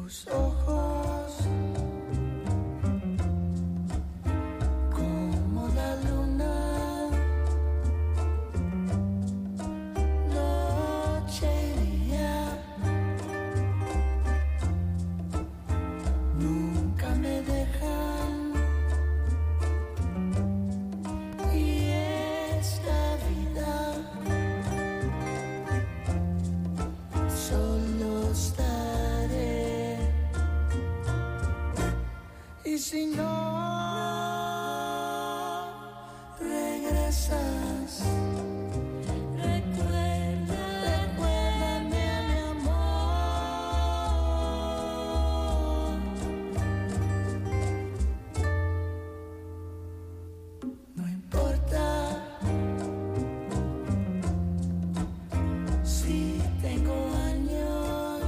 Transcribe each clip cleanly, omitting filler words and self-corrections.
tus ojos como la luna, noche y día, nunca me dejan, y esta vida solo estaré, y si no regresas, recuérdame mi amor. No importa si tengo años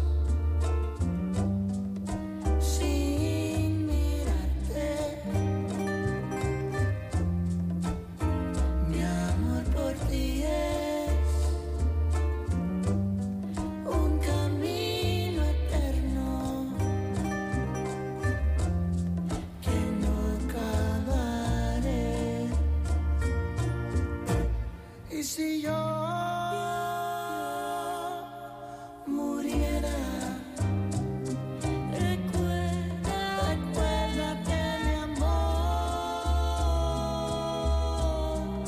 sin mirarte, mi amor por ti es un camino eterno que no acabaré. Y si yo muriera, recuérdate mi amor.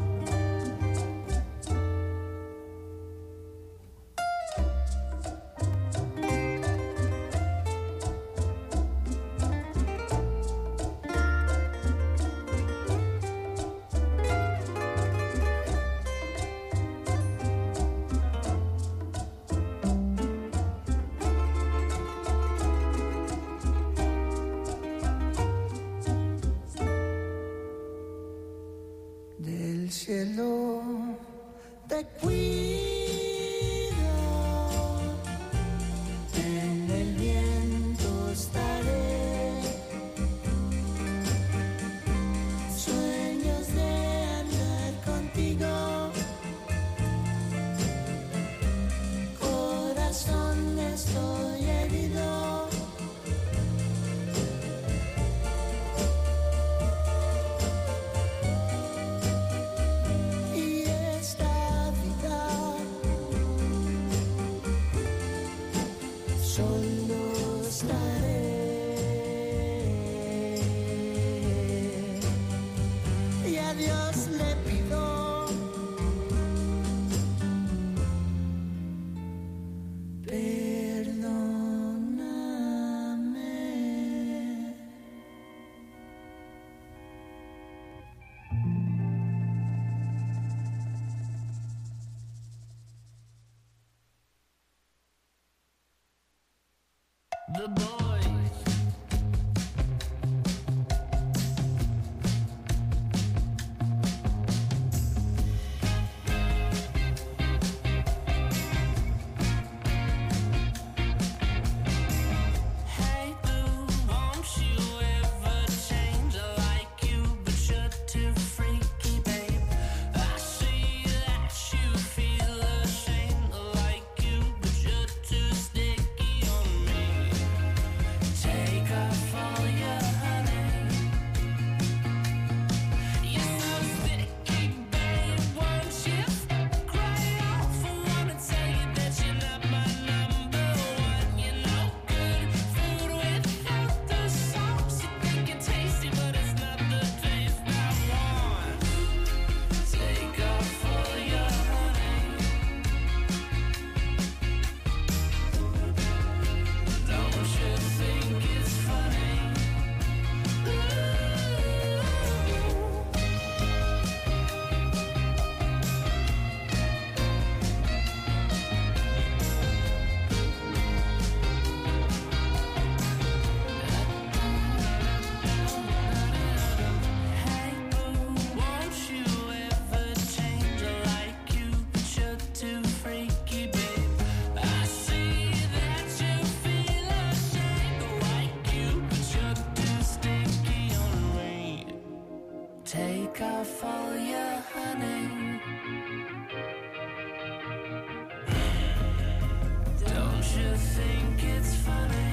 Del cielo te cuido, en el viento estaré, sueños de andar contigo, corazón estoy herido. Y esta vida solo estaré, y a Dios le pido perdóname. The Boys. Hey boo, won't you ever change? I like you, but you're too freaky, babe. I see that you feel ashamed. I like you, but you're too sticky on me. Take off all your honey. You're so sticky, babe. Won't you cry off? I wanna tell you that you're not my number one. You're no good food without the sauce. You think it's tasty, but it's not the taste I want. Take off all your honey. Don't you think it's funny? Hey boo, won't you ever change? I like you, but you're too freaky, babe. I see that you feel ashamed. I like you, but you're too sticky on me. Take off all your honey. Don't you think it's funny?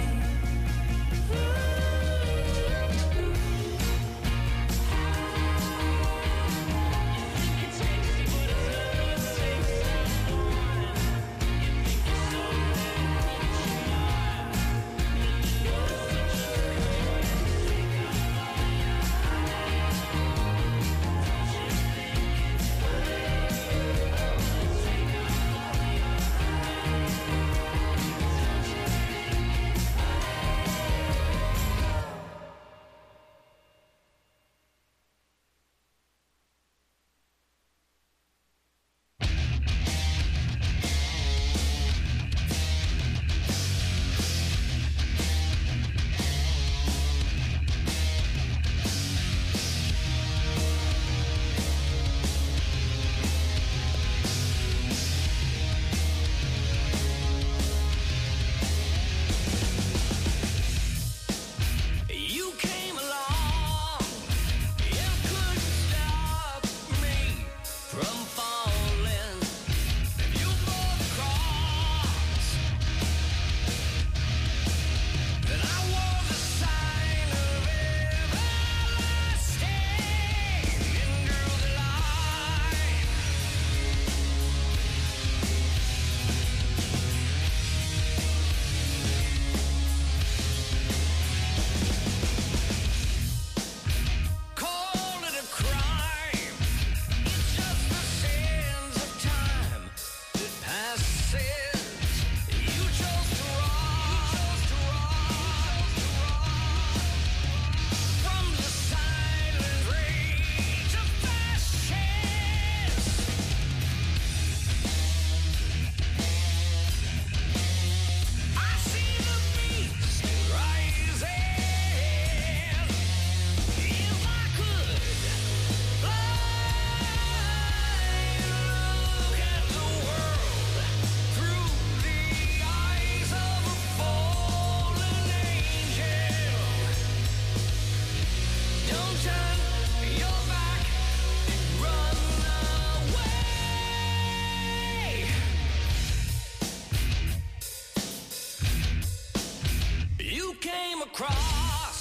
across.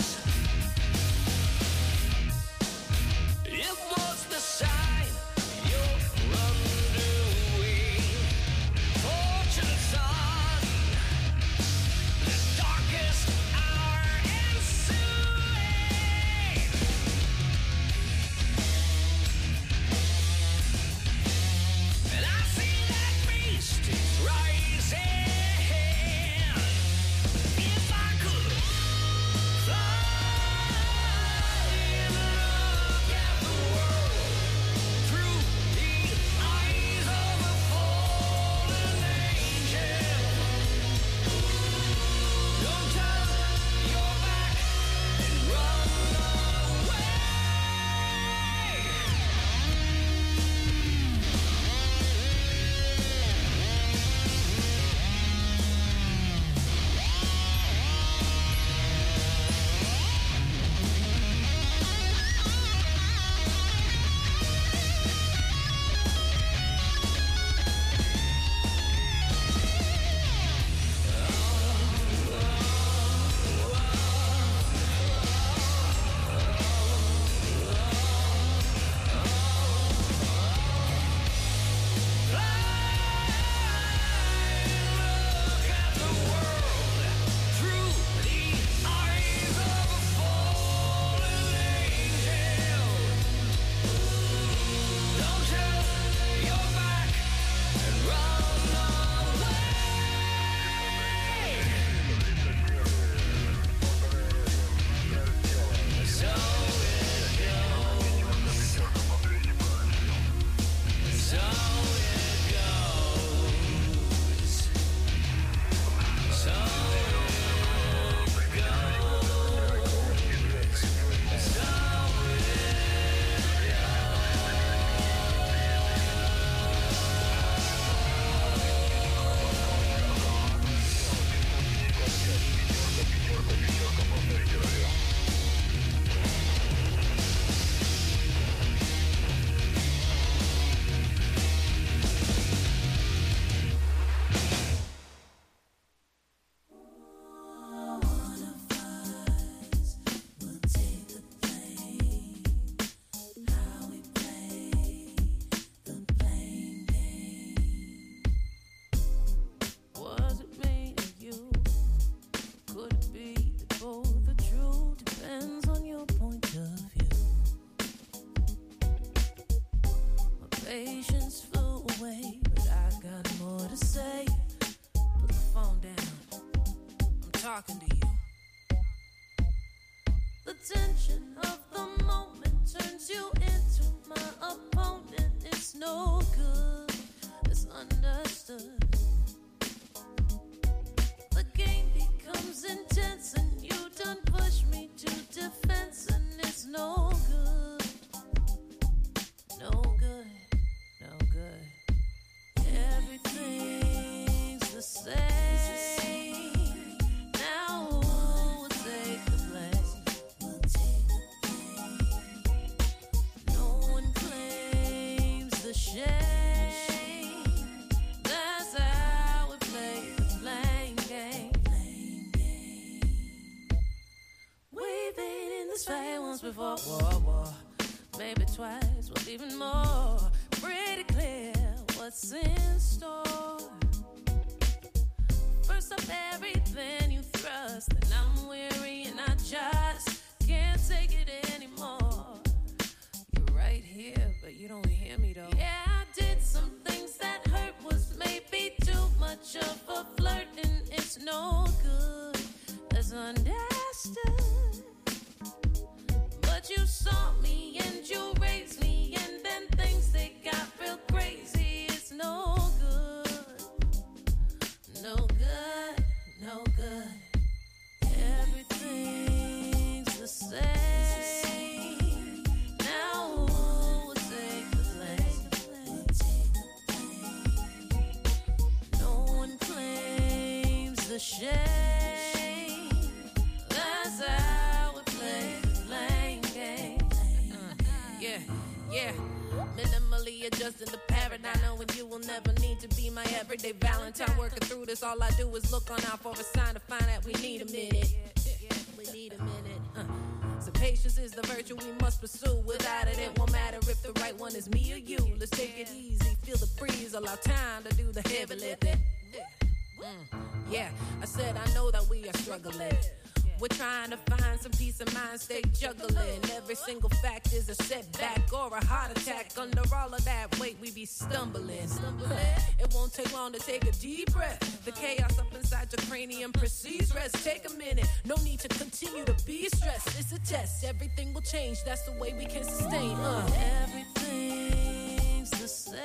It was the sign you're undoing. Fortune son, the darkest hour ensuing. And I see that beast is rising. If I could fly and look at the world through the eyes of a fallen angel, don't turn your back and run away. Look at the world through the eyes of a fallen angel. Don't turn your back and run away. So it goes. So it goes. So was it me or you? Could it be that both are true? Depends on your point of view. My patience flew away, but I got more to say. Put the phone down. I'm talking to you. The tension of the moment turns you into my opponent. It's no good. It's understood. The game becomes intense and you done push me to defense, and it's no good. No good. No good. Everything's the same. Now who will take the blame? No one claims the shame. That's how we play the blame game. We've been in this fight once before. Whoa. Maybe twice, well even more. Pretty clear what's in store. First up, everything you thrust, and I'm weary and I just can't take it anymore. You're right here, but you don't hear me though. Yeah, I did some things that hurt, was maybe too much of a flirt, and it's no good. That's understood. But you saw me and you raised me, and then things they got real crazy. It's no good. No good. No good. Everything's the same. Now who will take the blame? No one claims the shame. That's how we play the blame game. Yeah. Minimally adjusting the paradigm, knowing you will never need to be my everyday Valentine. Working through this, all I do is look on out for a sign to find that we need a minute. Patience is the virtue we must pursue. Without it, it won't matter if the right one is me or you. Let's take it easy, feel the breeze, allow time to do the heavy lifting. Yeah, I said I know that we are struggling. We're trying to find some peace of mind, stay juggling. Every single fact is a setback or a heart attack. Under all of that weight, we be stumbling. It won't take long to take a deep breath. The chaos up inside your cranium precedes rest. Take a minute, no need to continue to be stressed. It's a test, everything will change. That's the way we can sustain. Everything's the same.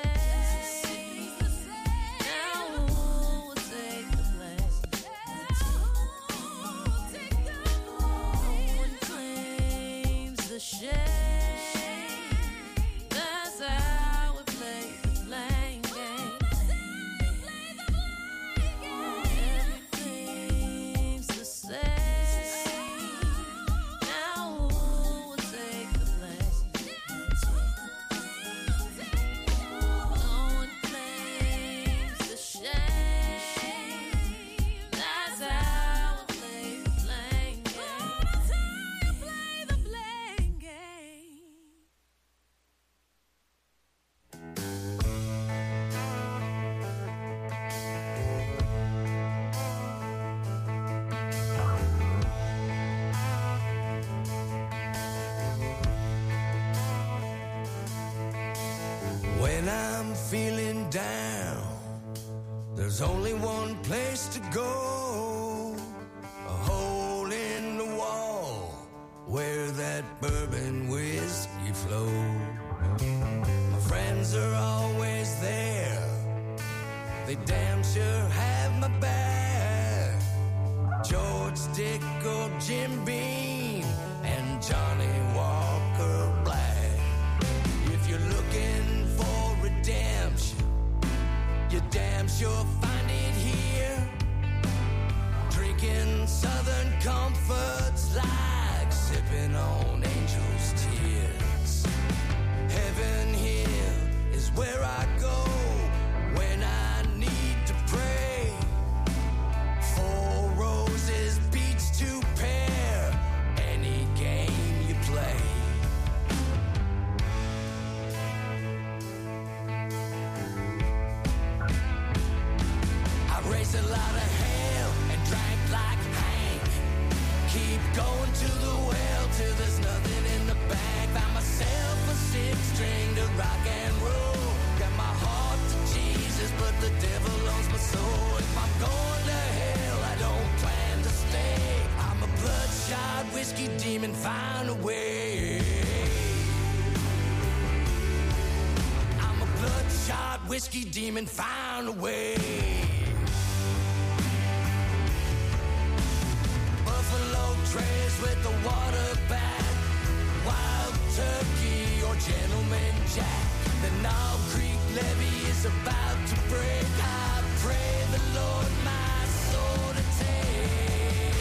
That's how we play the blame game. Everything's the same. Now who will take the blame? No one claims the shame. That's how we play the blame game. When I'm feeling down, there's only one place to go. A hole in the wall where that bourbon whiskey flows. My friends are always there. They damn sure have my back. George Dickel, Jim Beam, and Johnny Walker Black. If you're looking for redemption, you damn sure find it here. Drinking Southern comforts like sipping on angels' tears. Heaven here is where I go when I need to pray. 4 roses, beats to pair, any game you play. I raised a lot of hell and drank like Hank. Keep going to the well till there's nothing in the bank. Found myself a 6-string to rock and roll. Got my heart to Jesus, but the devil owns my soul. If I'm going to hell, I don't plan to stay. I'm a bloodshot whiskey demon, find a way. I'm a bloodshot whiskey demon, find a way. Buffalo Trace with the water back, Wild Turkey or Gentleman Jack. The Knob Creek levee is about to break. I pray the Lord my soul to take.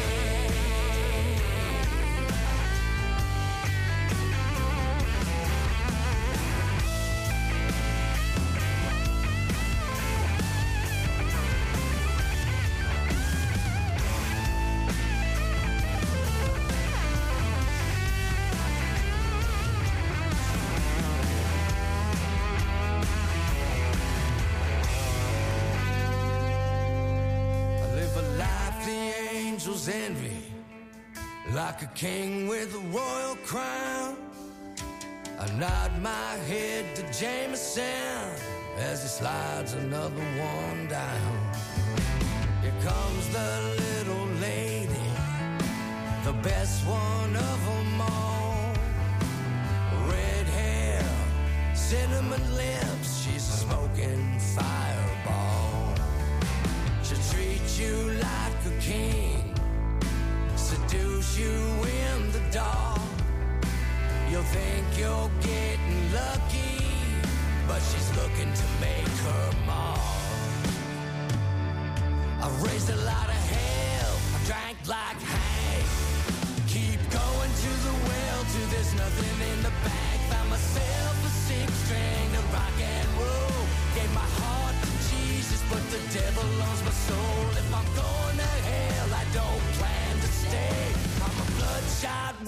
Envy, like a king with a royal crown. I nod my head to Jameson as he slides another one down. Here comes the little lady, the best one of them all. Red hair, cinnamon lips, she's a smoking fireball. She'll treat you like a king, seduce you in the dark. You'll think you're getting lucky, but she's looking to make her mark. I've raised a lot of hell, I drank like Hank. Keep going to the well till there's nothing in the bag. Found myself a 6-string to rock and roll. Gave my heart to Jesus, but the devil owns my soul. If I'm going to hell,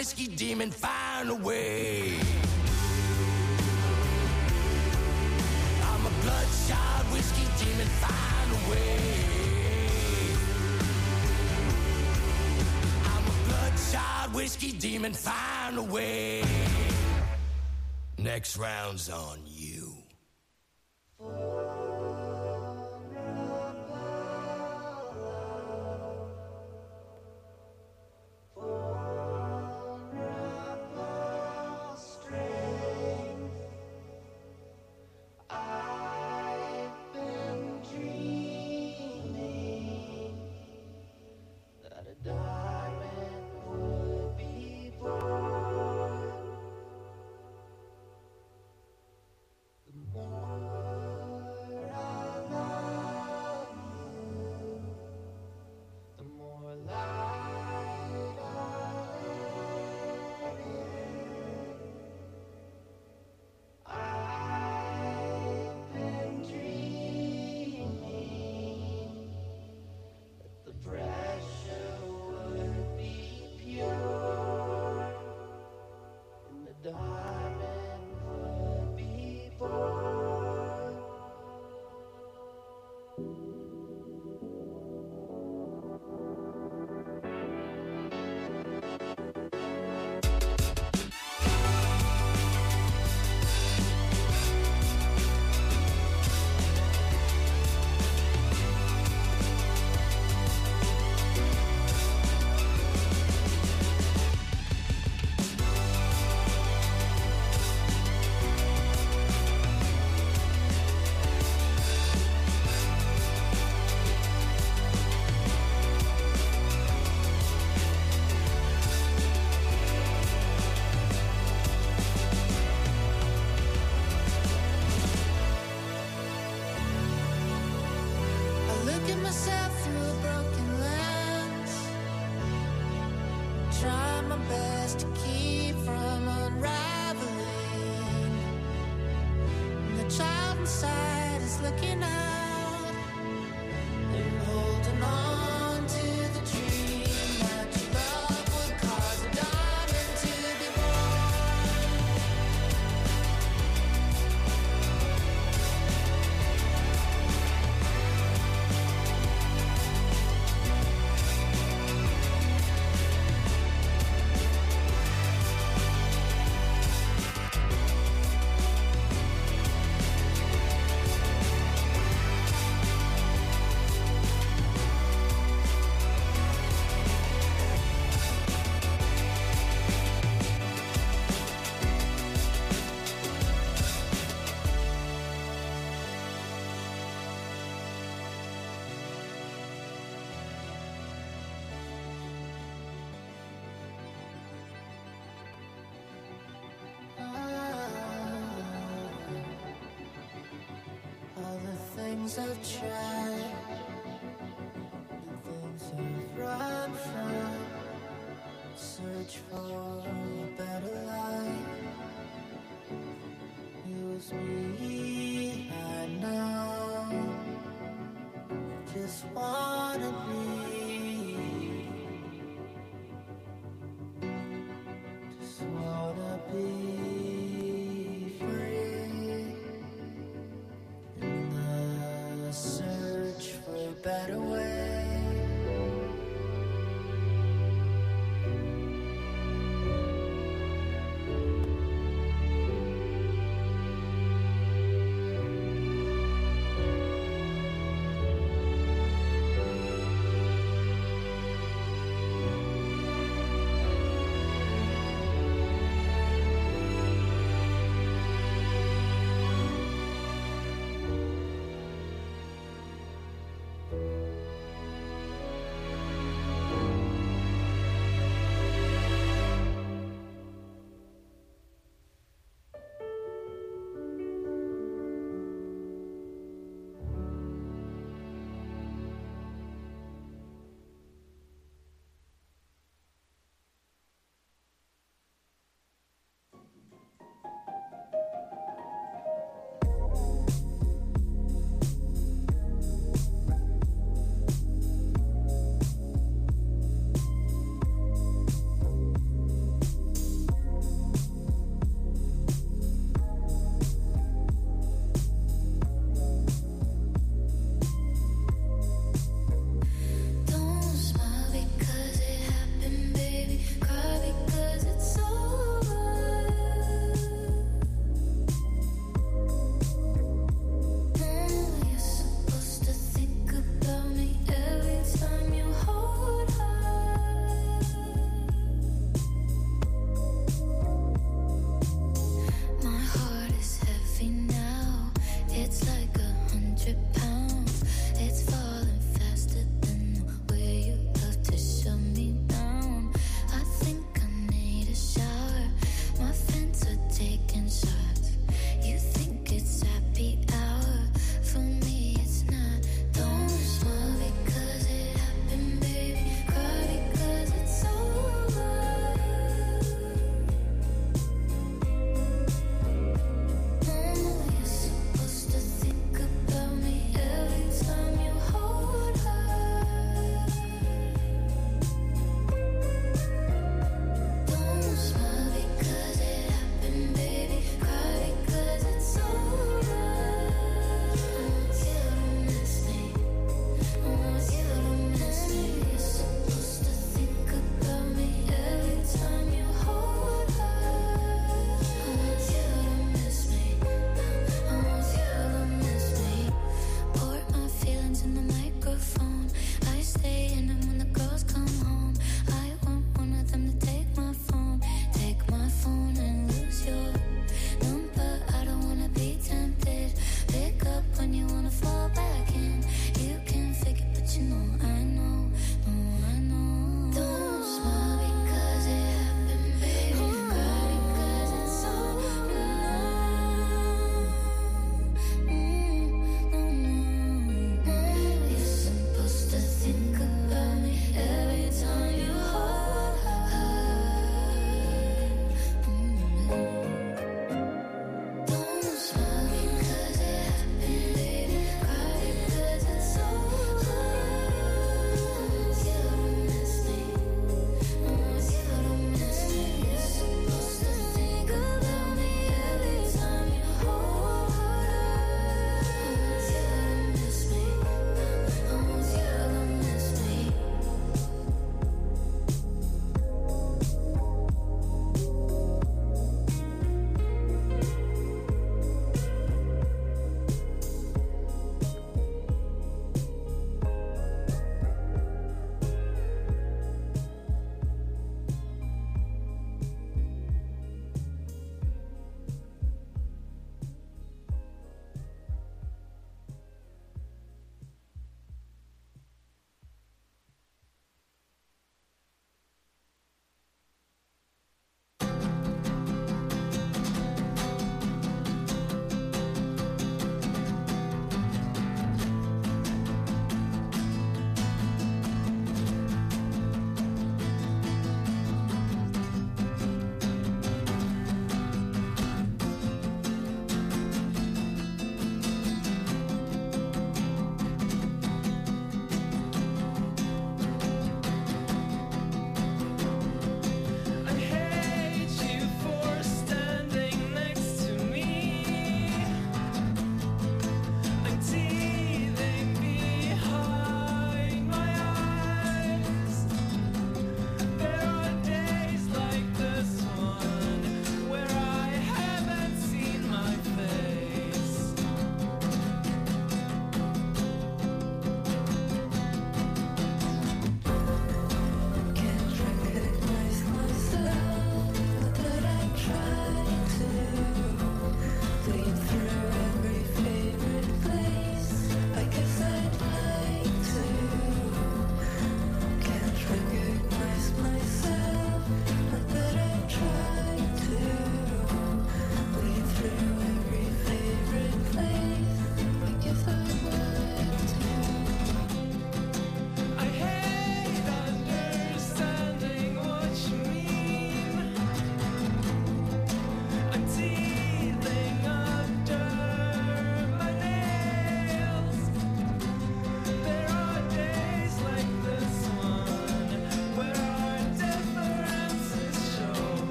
whiskey demon, find a way. I'm a bloodshot whiskey demon, find a way. I'm a bloodshot whiskey demon, find a way. Next round's on you. things I've tried, the things I've run from, search for a better life. It was me, I know, just wanna be free in the search for a better way.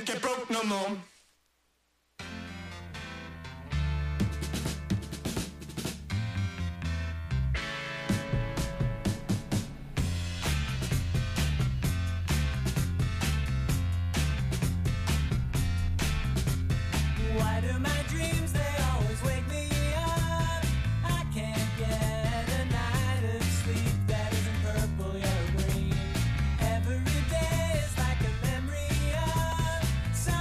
get broke no more. Why do my dreams, they always wake me up? I can't get a night of sleep that isn't purple, yellow, green. Every day is like a memory of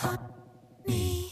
honey.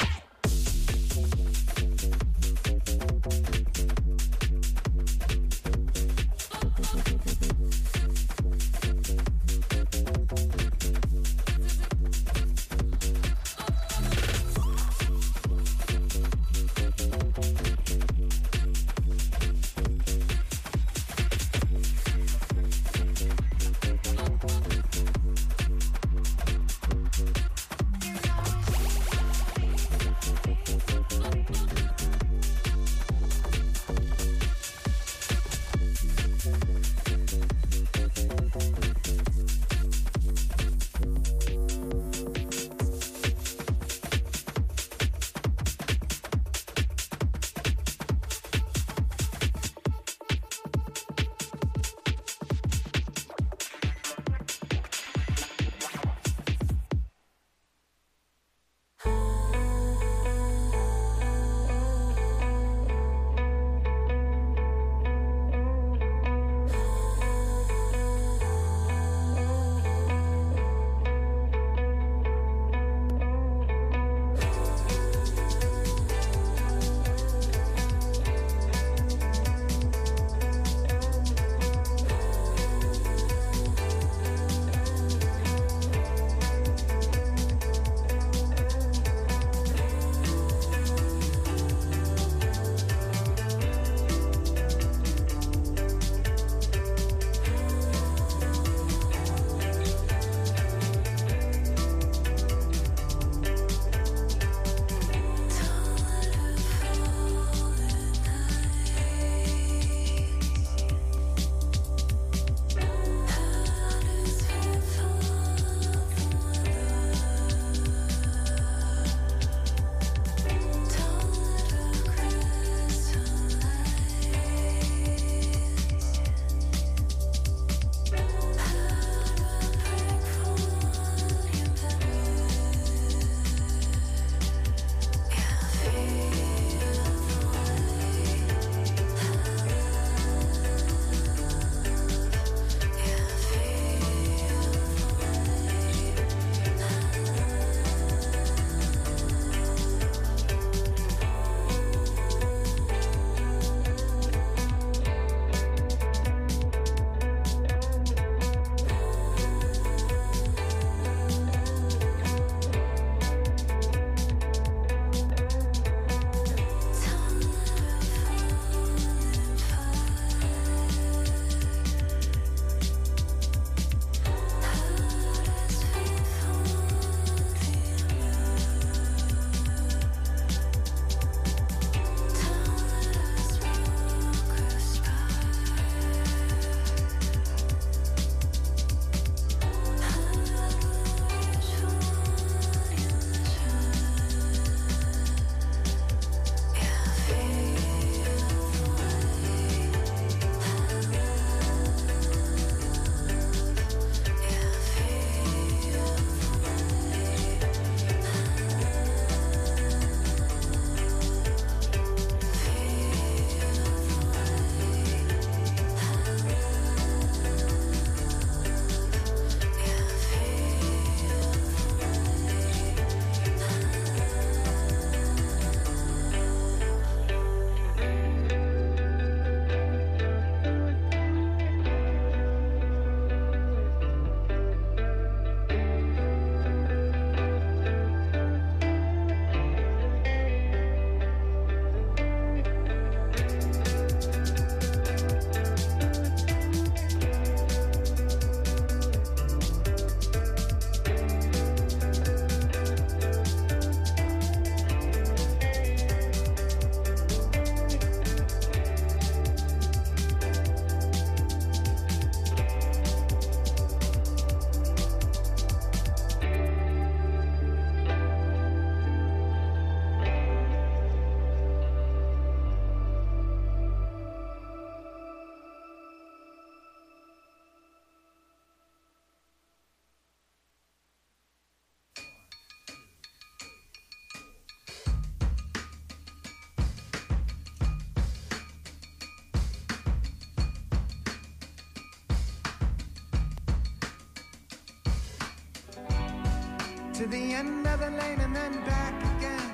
to the end of the lane and then back again.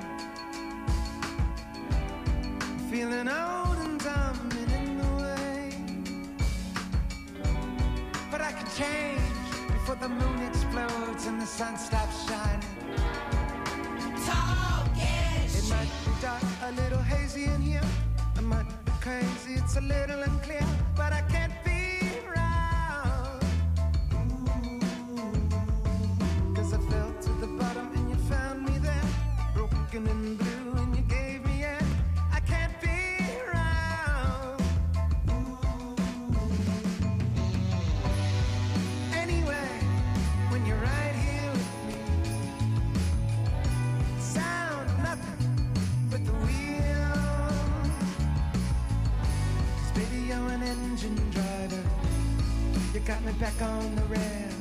Feeling old and dumb and in the way. But I could change before the moon explodes and the sun stops shining. It might be dark, a little hazy in here. I might be crazy, it's a little unclear, but I can't be around. 'Cause I fell to the bottom and you found me there, broken and blue and you gave me air. I can't be around. Anyway, when you're right here with me, sound nothing but the wheel. 'Cause baby, you're an engine driver. You got me back on the rails.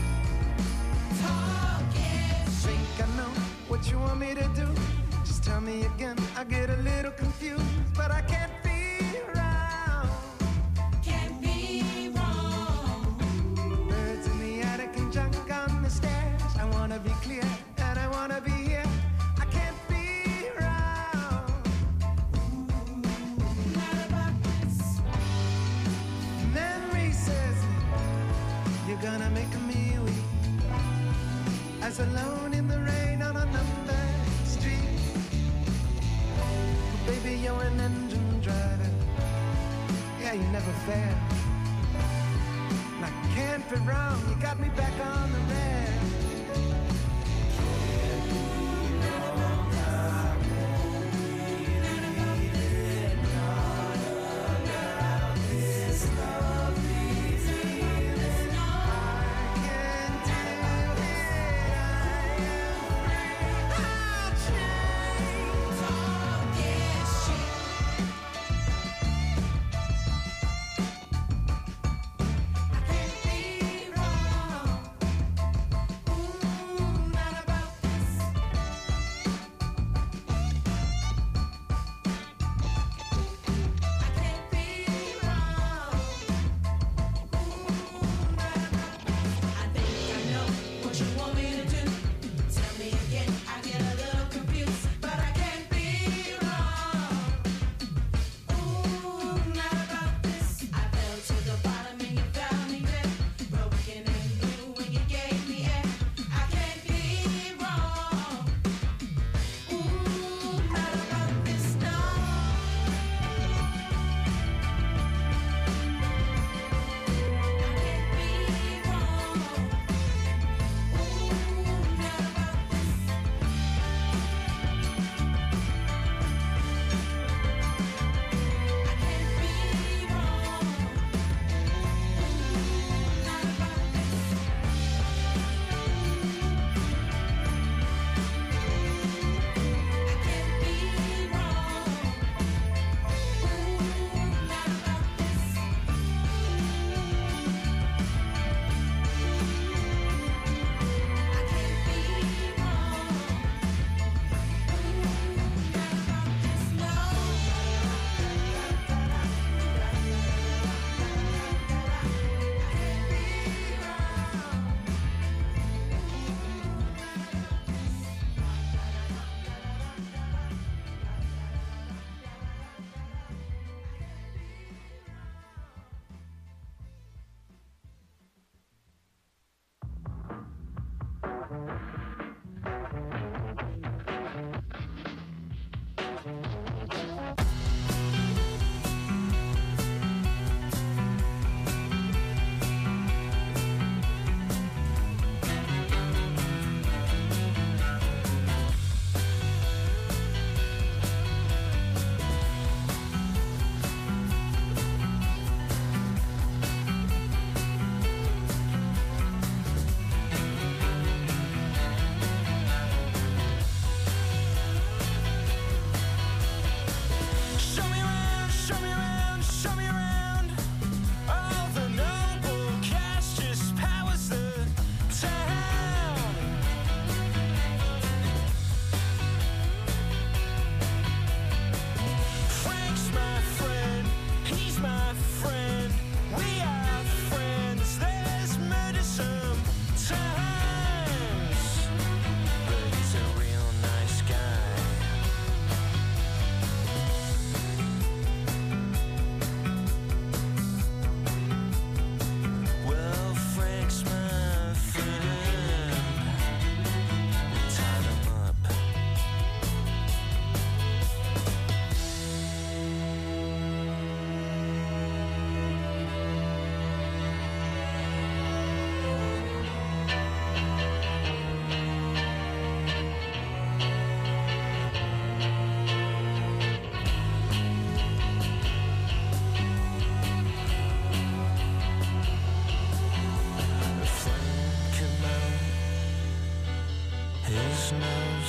Think I know what you want me to do. Just tell me again, I get a little confused, but I can't be around. Can't be wrong. Birds in the attic and junk on the stairs. I wanna be clear and I wanna be here. I can't be around. Not about this. Memory says you're gonna make me weak. As alone in the rain on a number street. Baby, you're an engine driver. Yeah, you never fail. And I can't be wrong, you got me back on the rail.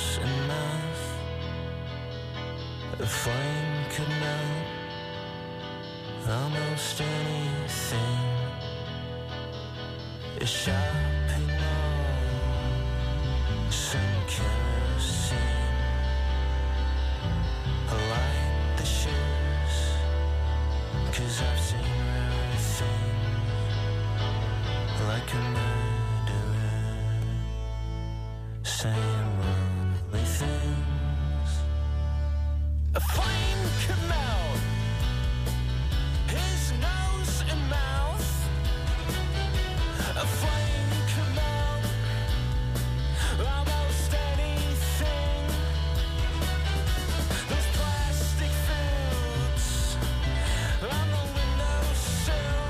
nose and mouth. A flame could melt almost anything. A shopping mall, some kerosene. I like the shoes, 'cause I've seen rare things, like a murderer saying lovely things. A flame could melt his nose and mouth. A flame could melt almost anything. Those plastic foods on the windowsill.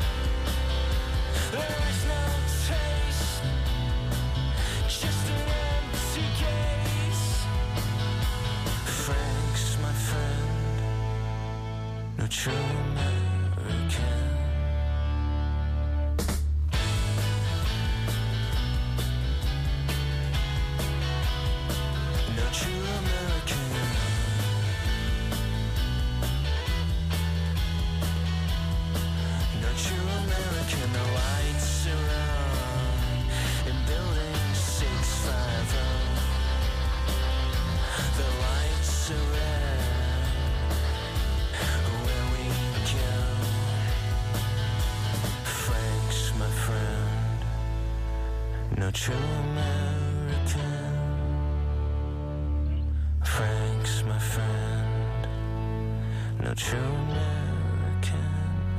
There is no taste, just an empty gaze. Frank's my friend, no true American. No true American. No true American. The lights are on in building 650. The lights are red where we go. Frank's my friend, no true American. Frank's my friend, no true American.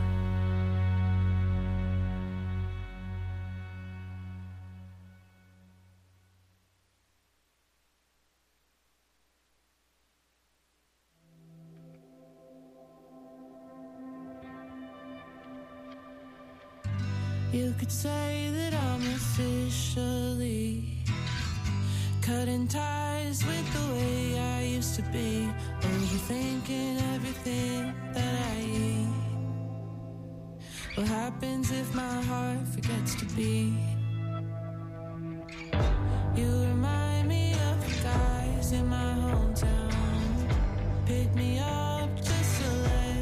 You could say that I'm officially cutting ties with the way I used to be, overthinking everything that I eat. What happens if my heart forgets to beat?